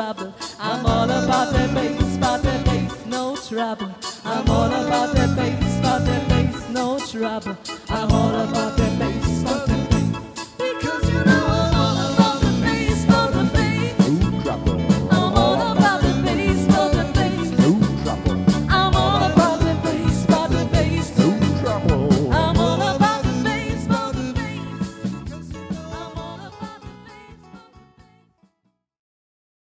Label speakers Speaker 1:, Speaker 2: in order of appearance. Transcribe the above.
Speaker 1: trouble. I'm all about that bass, no trouble. I'm all about that bass, no trouble. I'm all about that